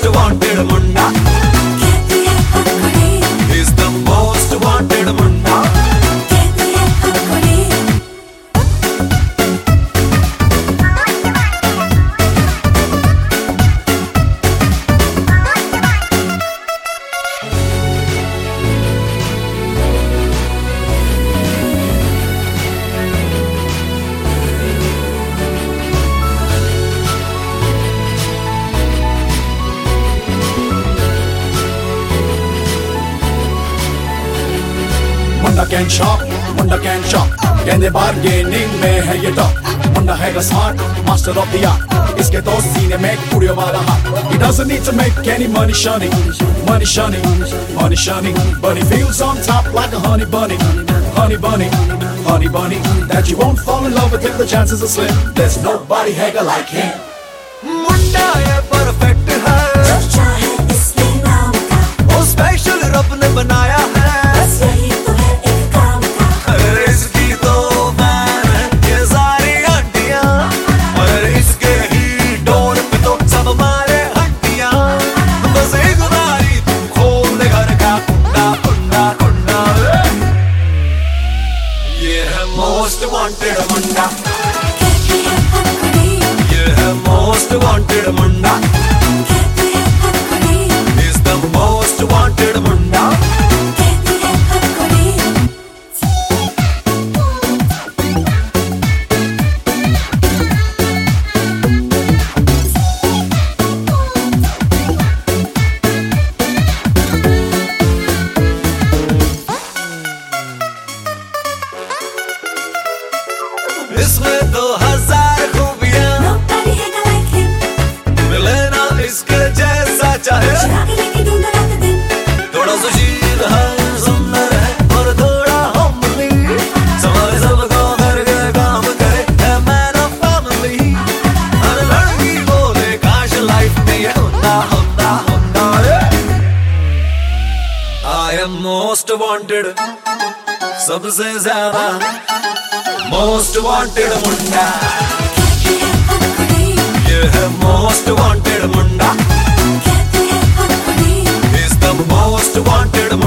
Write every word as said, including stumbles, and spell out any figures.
most wanted मुंडा, कहती है हर घड़ी, he's the most wanted मुंडा। कहती है हर घड़ी। मुंडा कैन शॉप, मुंडा कैन शॉप, कहने बार्गेनिंग में है ये टॉप। मुंडा है smart, master of the art, इसके दो सीने में कुड़ियों वाला हाथ। He doesn't need to make any money shunning, money shunning, money shunning, but he feels on top like a honey bunny, honey bunny, honey bunny, that you won't fall in love with him, the chances are slim. There's nobody hagger like him. मुंडा ये perfect है, जो चाहे इसके नाम का, वो special रब ने बनाया है। बस यही तो है एक काम का। अरे इसकी तो फैन है ये सारी आंटियां, अरे इसके ही डोर पे तो सब मारे हड्डियां। बस एक बारी तू खोल दे घर का कुंडा कुंडा कुंडा। ये है most wanted मुंडा, कहती है हर घड़ी, ये है most wanted मुंडा, कहती है हर घड़ी, is the most wanted मुंडा। कहती है हर घड़ी। इसमें दो हजार खूबियां, Nobody hagger like him, मिले ना इसके जैसा चाहे। चुरा के लेके ढूंढो रात दिन, थोड़ा सुशील है, सुंदर है और थोड़ा homely, संभाले सबको करके काम करे, है man of family। हर लड़की बोले काश लाइफ में ये होता होता होता। I am most wanted, सबसे ज्यादा most wanted मुंडा, कहती है हर घड़ी, ये है most wanted मुंडा, कहती है हर घड़ी। is the most wanted Munda.